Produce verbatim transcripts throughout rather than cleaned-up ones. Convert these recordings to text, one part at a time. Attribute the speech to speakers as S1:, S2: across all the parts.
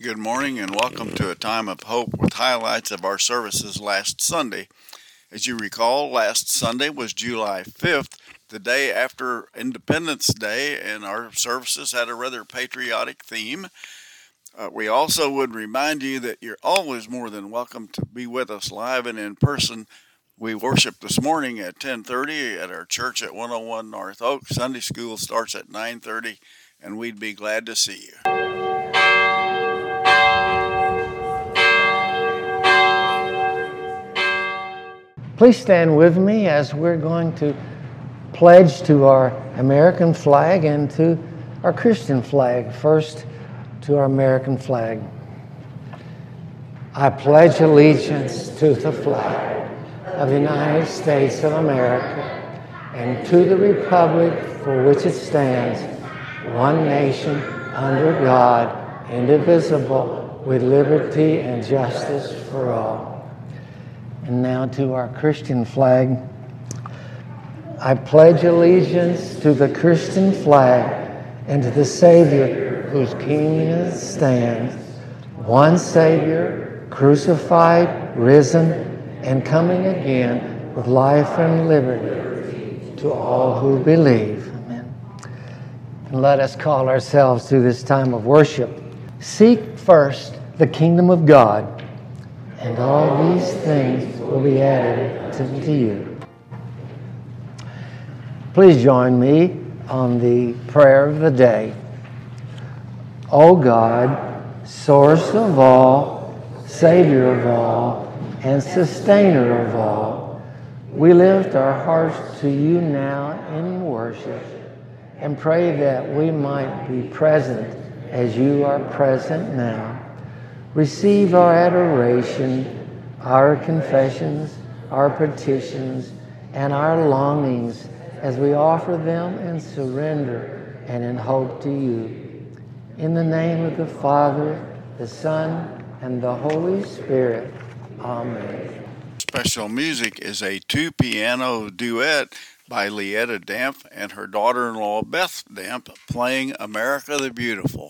S1: Good morning and welcome to a time of hope with highlights of our services last Sunday. As you recall, last Sunday was July fifth, the day after Independence Day, and our services had a rather patriotic theme. Uh, we also would remind you that you're always more than welcome to be with us live and in person. We worship this morning at ten thirty at our church at one oh one North Oak. Sunday school starts at nine thirty, and we'd be glad to see you.
S2: Please stand with me as we're going to pledge to our American flag and to our Christian flag. First, to our American flag. I pledge allegiance to the flag of the United States of America and to the republic for which it stands, one nation, under God, indivisible, with liberty and justice for all. And now to our Christian flag. I pledge allegiance to the Christian flag and to the Savior whose kingdom stands, one Savior, crucified, risen, and coming again with life and liberty to all who believe. Amen. And let us call ourselves to this time of worship. Seek first the kingdom of God, and all these things will be added to you. Please join me on the prayer of the day. O God, source of all, Savior of all, and sustainer of all, we lift our hearts to you now in worship and pray that we might be present as you are present now. Receive our adoration, our confessions, our petitions, and our longings as we offer them in surrender and in hope to you. In the name of the Father, the Son, and the Holy Spirit. Amen.
S1: Special music is a two-piano duet by Lietta Damp and her daughter-in-law Beth Damp playing America the Beautiful.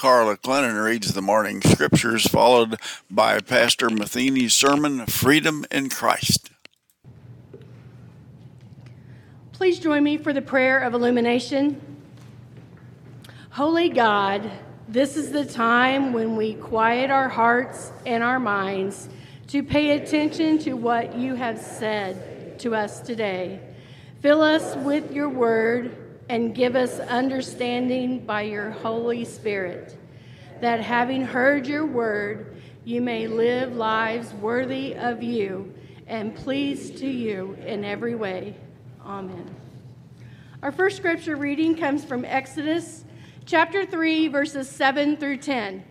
S1: Carla Clennon reads the morning scriptures, followed by Pastor Matheny's sermon, Freedom in Christ.
S3: Please join me for the prayer of illumination. Holy God, this is the time when we quiet our hearts and our minds to pay attention to what you have said to us today. Fill us with your word and give us understanding by your Holy Spirit, that having heard your word, you may live lives worthy of you and pleased to you in every way. Amen. Our first scripture reading comes from Exodus chapter three, verses seven through ten.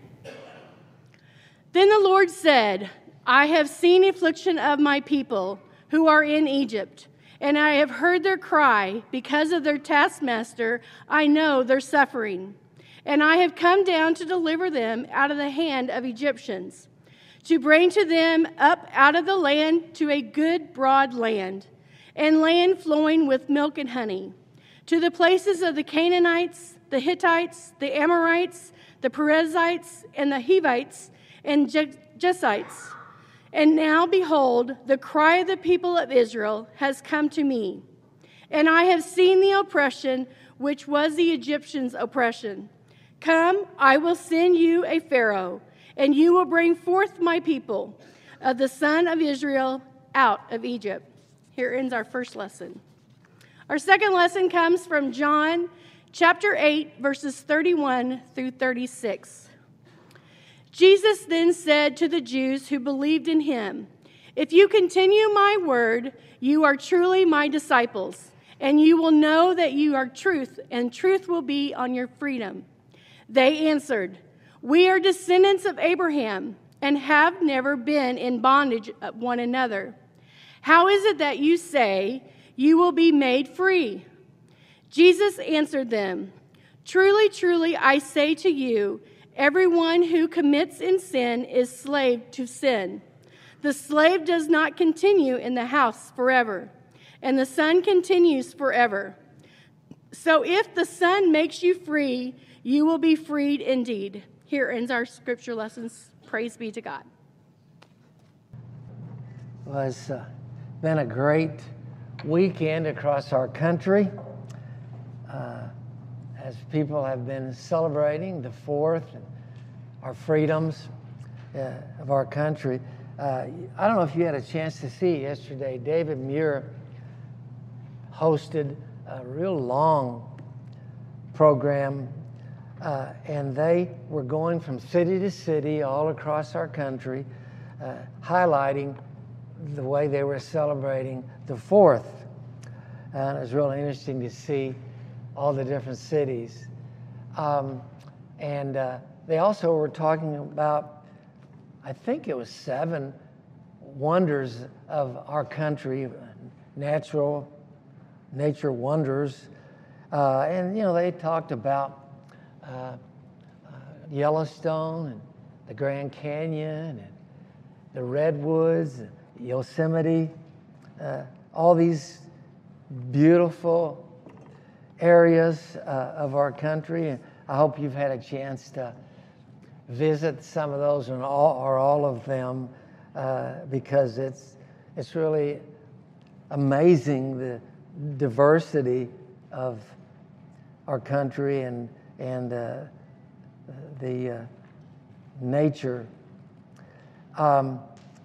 S3: Then the Lord said, I have seen affliction of my people who are in Egypt, and I have heard their cry because of their taskmaster. I know their suffering, and I have come down to deliver them out of the hand of Egyptians, to bring to them up out of the land to a good broad land, and land flowing with milk and honey, to the places of the Canaanites, the Hittites, the Amorites, the Perizzites, and the Hivites, and Jebusites. And now, behold, the cry of the people of Israel has come to me, and I have seen the oppression which was the Egyptians' oppression. Come, I will send you a Pharaoh, and you will bring forth my people, of the son of Israel, out of Egypt. Here ends our first lesson. Our second lesson comes from John chapter eight, verses thirty-one through thirty-six. Jesus then said to the Jews who believed in him, if you continue my word, you are truly my disciples, and you will know that you are truth, and truth will be on your freedom. They answered, we are descendants of Abraham and have never been in bondage of one another. How is it that you say you will be made free? Jesus answered them, truly, truly, I say to you, everyone who commits in sin is slave to sin. The slave does not continue in the house forever, and the son continues forever. So if the Son makes you free, you will be freed indeed. Here ends our scripture lessons. Praise be to God.
S2: Well, it's uh, been a great weekend across our country. Uh, as people have been celebrating the fourth and our freedoms uh, of our country. Uh, I don't know if you had a chance to see yesterday, David Muir hosted a real long program, uh, and they were going from city to city all across our country, uh, highlighting the way they were celebrating the fourth. And it was really interesting to see all the different cities. Um, and uh, they also were talking about, I think it was seven wonders of our country, natural, nature wonders. Uh, and, you know, they talked about uh, uh, Yellowstone and the Grand Canyon and the Redwoods, Yosemite, uh, all these beautiful areas uh, of our country. And I hope you've had a chance to visit some of those and all, or all of them, uh, because it's it's really amazing the diversity of our country and and uh, the uh, nature. Um,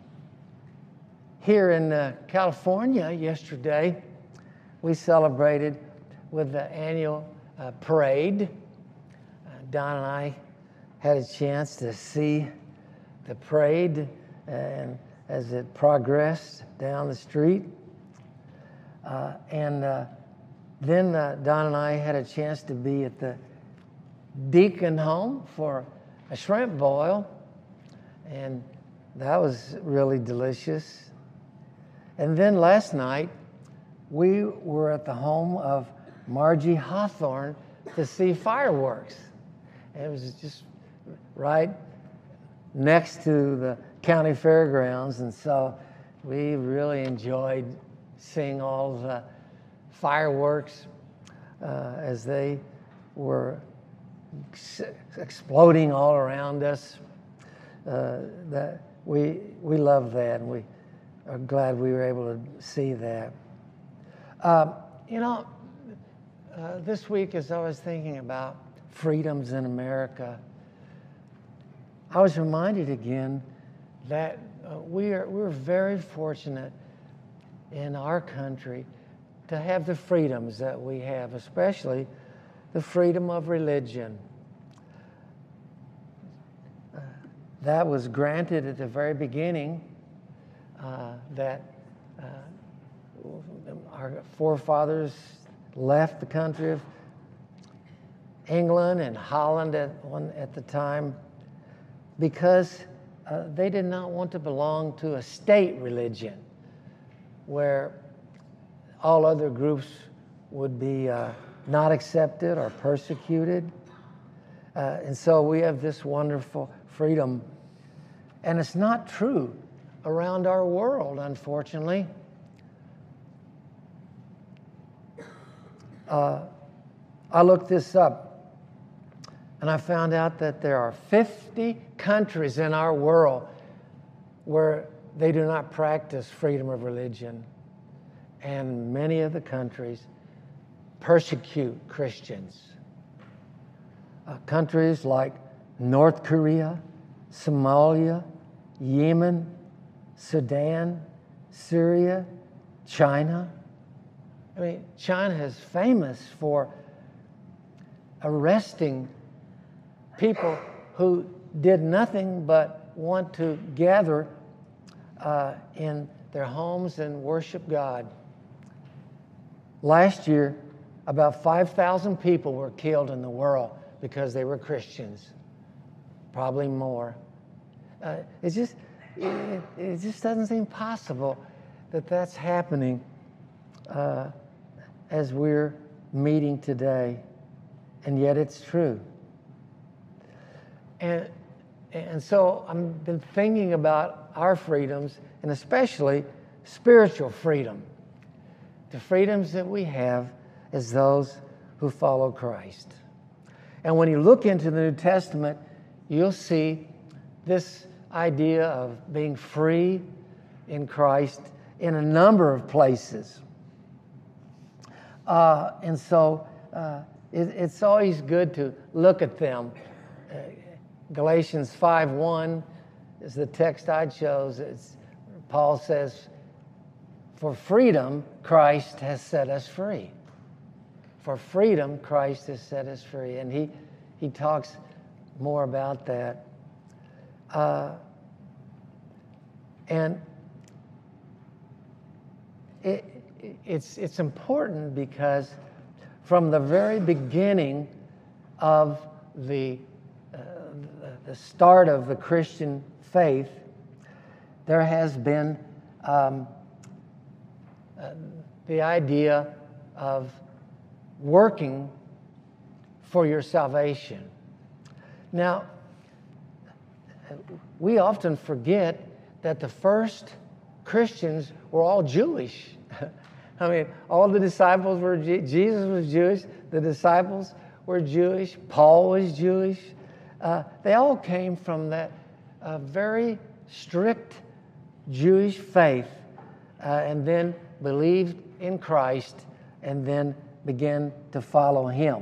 S2: here in uh, California yesterday, we celebrated with the annual uh, parade. Uh, Don and I had a chance to see the parade and as it progressed down the street. Uh, and uh, then uh, Don and I had a chance to be at the Deacon home for a shrimp boil, and that was really delicious. And then last night, we were at the home of Margie Hawthorne to see fireworks. And it was just right next to the county fairgrounds, and so we really enjoyed seeing all the fireworks uh, as they were exploding all around us. Uh, that we we love that, and we are glad we were able to see that. Um, you know, uh, this week as I was thinking about freedoms in America, I was reminded again that uh, we are we're very fortunate in our country to have the freedoms that we have, especially the freedom of religion. Uh, that was granted at the very beginning, uh, that uh, our forefathers left the country of England and Holland at, one, at the time because uh, they did not want to belong to a state religion where all other groups would be uh, not accepted or persecuted. Uh, and so we have this wonderful freedom. And it's not true around our world, unfortunately. Uh, I looked this up, and I found out that there are fifty countries in our world where they do not practice freedom of religion. And many of the countries persecute Christians. Uh, countries like North Korea, Somalia, Yemen, Sudan, Syria, China. I mean, China is famous for arresting people who did nothing but want to gather uh, in their homes and worship God. Last year, about five thousand people were killed in the world because they were Christians, probably more. Uh, it's just, it, it just doesn't seem possible that that's happening uh, as we're meeting today, and yet it's true. And and so I've been thinking about our freedoms, and especially spiritual freedom. The freedoms that we have as those who follow Christ. And when you look into the New Testament, you'll see this idea of being free in Christ in a number of places. Uh, and so uh, it, it's always good to look at them. Uh, Galatians five one is the text I chose. It's, Paul says, for freedom, Christ has set us free. For freedom, Christ has set us free. And he, he talks more about that. Uh, and it, it's, it's important because from the very beginning of the, uh, the start of the Christian faith, there has been um, uh, the idea of working for your salvation. Now, we often forget that the first Christians were all Jewish. I mean, all the disciples were, Jesus was Jewish, the disciples were Jewish, Paul was Jewish. Uh, they all came from that uh, very strict Jewish faith uh, and then believed in Christ and then began to follow him.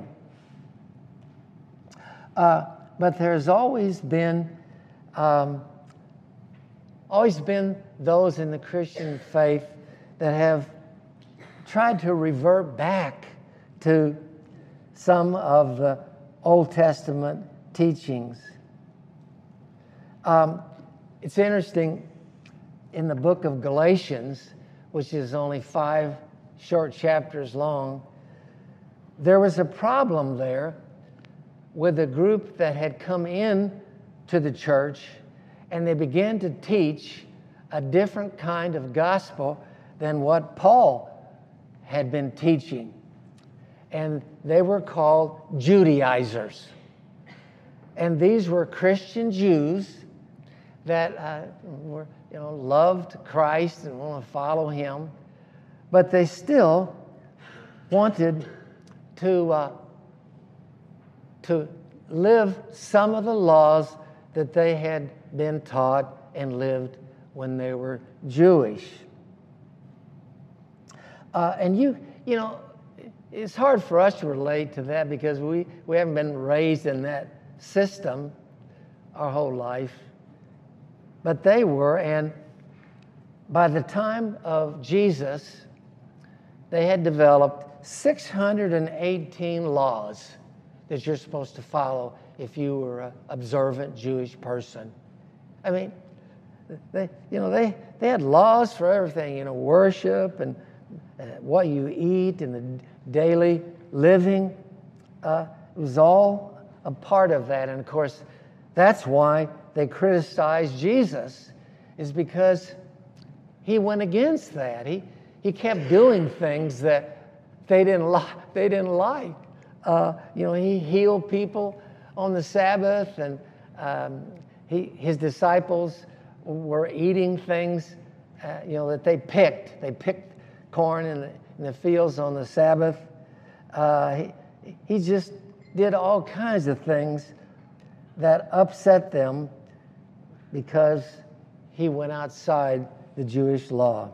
S2: Uh, but there's always been um, always been those in the Christian faith that have tried to revert back to some of the Old Testament teachings. Um, it's interesting, in the book of Galatians, which is only five short chapters long, there was a problem there with a group that had come in to the church, and they began to teach a different kind of gospel than what Paul had been teaching. And they were called Judaizers. And these were Christian Jews that uh, were, you know, loved Christ and want to follow him, but they still wanted to uh, to live some of the laws that they had been taught and lived when they were Jewish. Uh, and you, you know, it's hard for us to relate to that because we, we haven't been raised in that system our whole life. But they were, and by the time of Jesus, they had developed six hundred eighteen laws that you're supposed to follow if you were an observant Jewish person. I mean, they, you know, they, they had laws for everything, you know, worship and uh, what you eat and the daily living. Uh, it was all a part of that. And of course, that's why they criticized Jesus, is because he went against that. He, he kept doing things that they didn't, li- they didn't like. Uh, you know, he healed people on the Sabbath, and um, he, his disciples were eating things, uh, you know, that they picked. They picked corn in the, in the fields on the Sabbath. Uh, he, he just did all kinds of things that upset them because he went outside the Jewish law.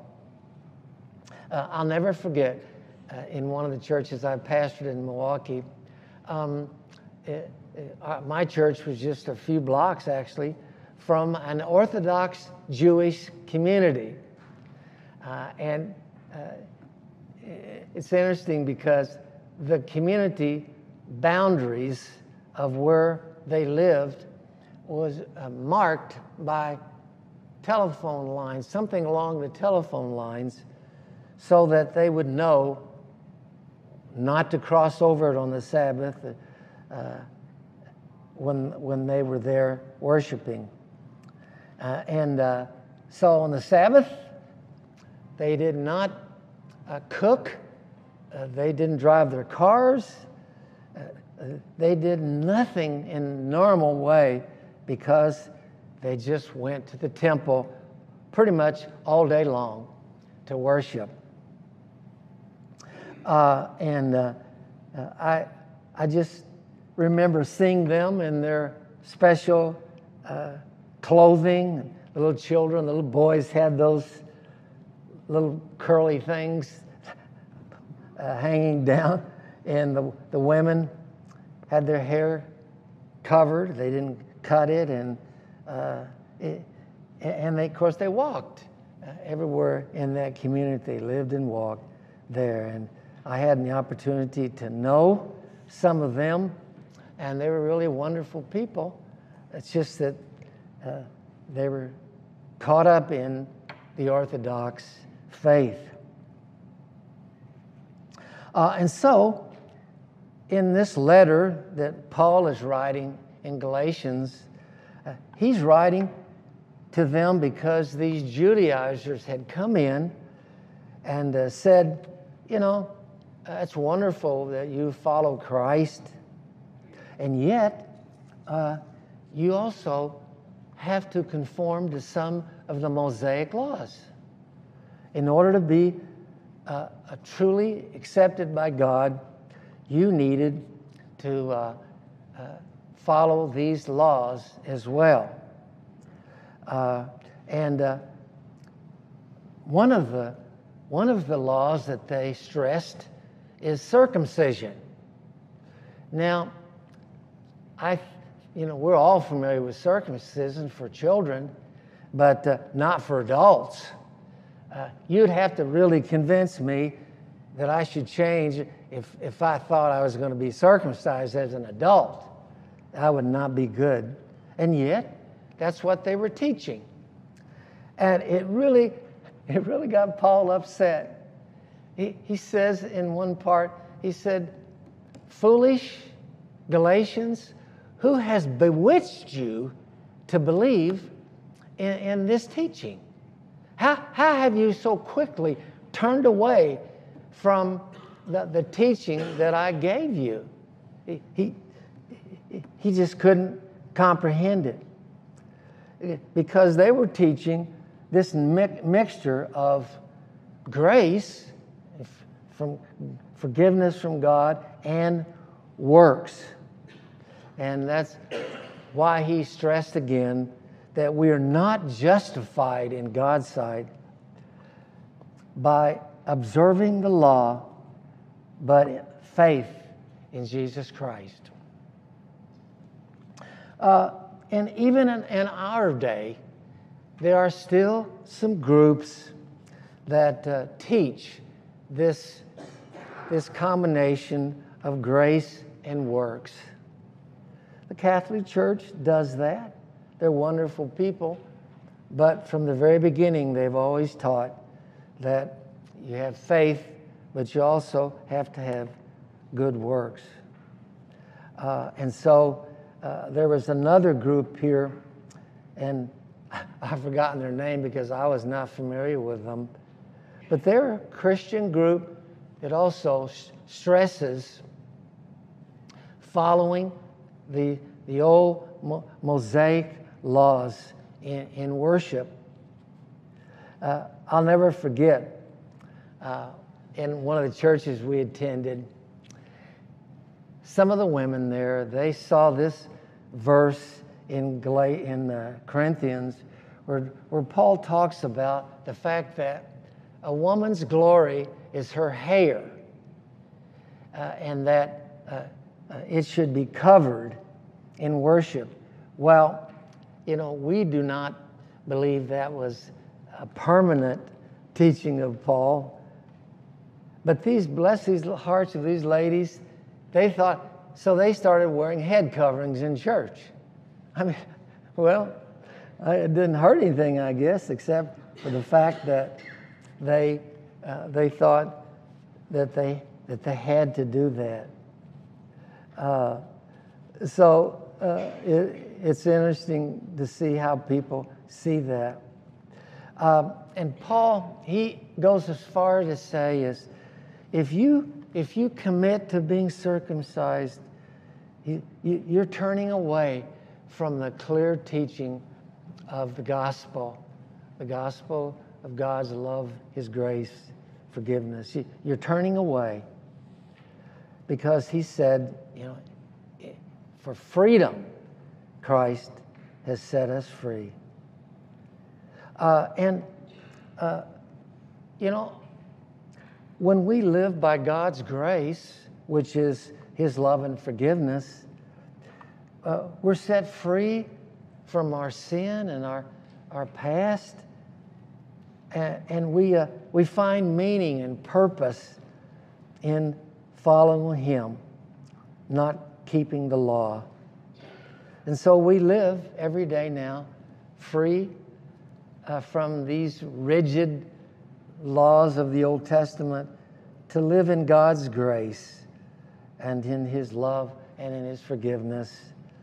S2: Uh, I'll never forget, uh, in one of the churches I pastored in Milwaukee, um, it, it, uh, my church was just a few blocks, actually, from an Orthodox Jewish community. Uh, and uh, it's interesting because the community boundaries of where they lived was uh, marked by telephone lines, something along the telephone lines, so that they would know not to cross over it on the Sabbath uh, when, when they were there worshiping. Uh, and uh, so on the Sabbath, they did not uh, cook, uh, they didn't drive their cars, uh, uh, they did nothing in normal way because they just went to the temple pretty much all day long to worship. Uh, and uh, uh, I, I just remember seeing them in their special uh, clothing. The little children, the little boys had those little curly things uh, hanging down, and the, the women had their hair covered. They didn't cut it, and uh, it, and they, of course, they walked uh, everywhere in that community. They lived and walked there, and I had the opportunity to know some of them, and they were really wonderful people. It's just that uh, they were caught up in the Orthodox faith. Uh, and so, in this letter that Paul is writing in Galatians, uh, he's writing to them because these Judaizers had come in and uh, said, you know, Uh, it's wonderful that you follow Christ, and yet uh, you also have to conform to some of the Mosaic laws. In order to be uh, a truly accepted by God, you needed to uh, uh, follow these laws as well. Uh, and uh, one of the one of the laws that they stressed is circumcision. Now, I, you know, we're all familiar with circumcision for children, but uh, not for adults. Uh, you'd have to really convince me that I should change if, if I thought I was going to be circumcised as an adult. That would not be good. And yet, that's what they were teaching. And it really, it really got Paul upset. He, he says in one part, he said, foolish Galatians, who has bewitched you to believe in, in this teaching? How, how have you so quickly turned away from the, the teaching that I gave you? He, he, he just couldn't comprehend it. Because they were teaching this mi- mixture of grace, from forgiveness from God, and works. And that's why he stressed again that we are not justified in God's sight by observing the law, but faith in Jesus Christ. Uh, and even in, in our day, there are still some groups that uh, teach this, this combination of grace and works. The Catholic Church does that. They're wonderful people, but from the very beginning, they've always taught that you have faith, but you also have to have good works. Uh, and so uh, there was another group here, and I've forgotten their name because I was not familiar with them, but they're a Christian group that also stresses following the, the old Mo- Mosaic laws in, in worship. Uh, I'll never forget, uh, in one of the churches we attended, some of the women there, they saw this verse in, Gal- in uh, Corinthians where, where Paul talks about the fact that a woman's glory is her hair, uh, and that uh, uh, it should be covered in worship. Well, you know, we do not believe that was a permanent teaching of Paul. But these, bless these hearts of these ladies, they thought, so they started wearing head coverings in church. I mean, well, it didn't hurt anything, I guess, except for the fact that they uh, they thought that they that they had to do that. Uh, so uh, it, it's interesting to see how people see that. Um, and Paul, he goes as far to say is, if you if you commit to being circumcised, you, you, you're turning away from the clear teaching of the gospel, the gospel of God's love, His grace, forgiveness. You, you're turning away because He said, you know, for freedom, Christ has set us free. Uh, and, uh, you know, when we live by God's grace, which is His love and forgiveness, uh, we're set free from our sin and our, our past. And, and we, uh, we find meaning and purpose in following Him, not keeping the law. And so we live every day now free uh, from these rigid laws of the Old Testament to live in God's grace and in His love and in His forgiveness.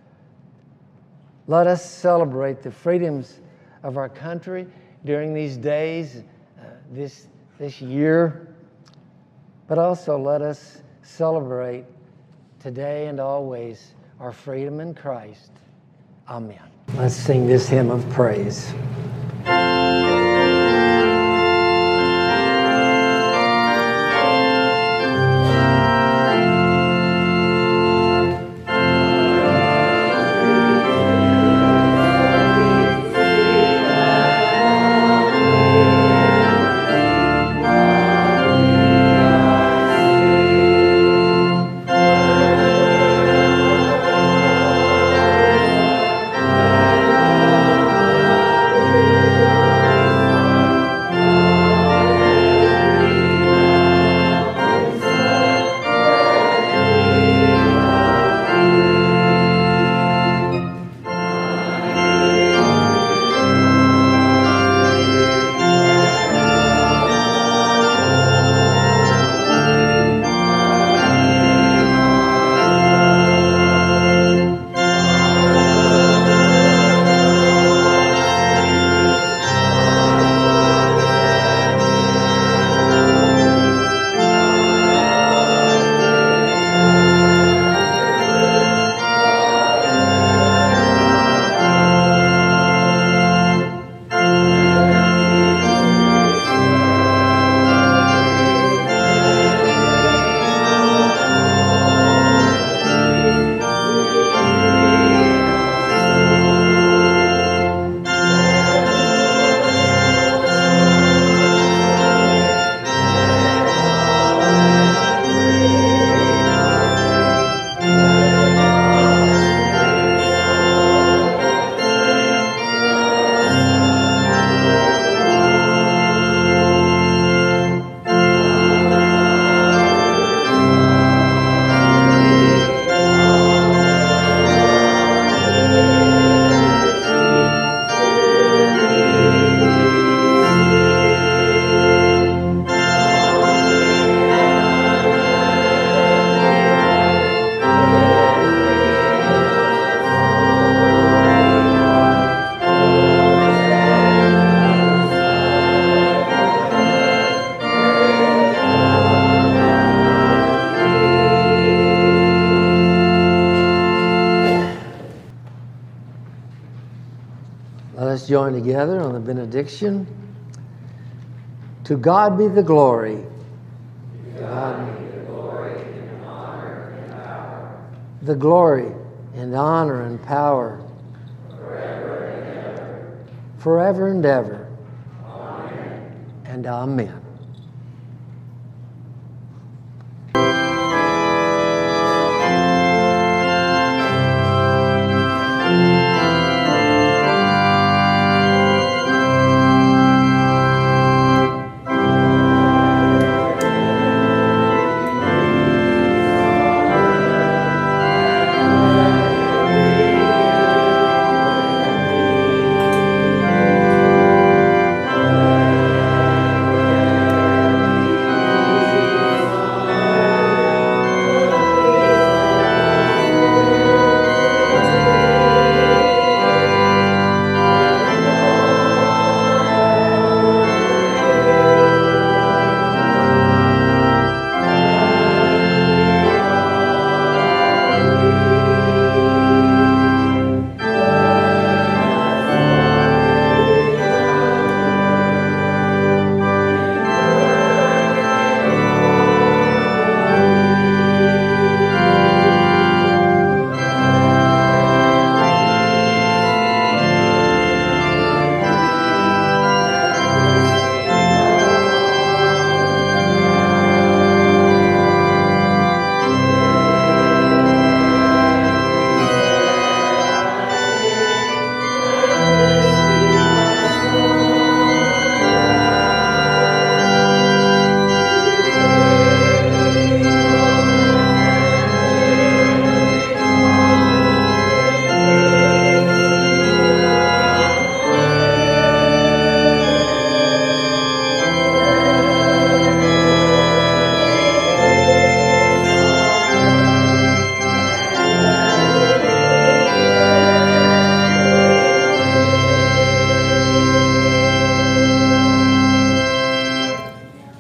S2: Let us celebrate the freedoms of our country during these days, uh, this, this year, but also let us celebrate today and always our freedom in Christ. Amen. Let's sing this hymn of praise. Let's join together on the benediction. To God be the glory. To God be the glory and honor and power. The glory and honor and power. Forever and ever. Forever and ever. Amen. And amen.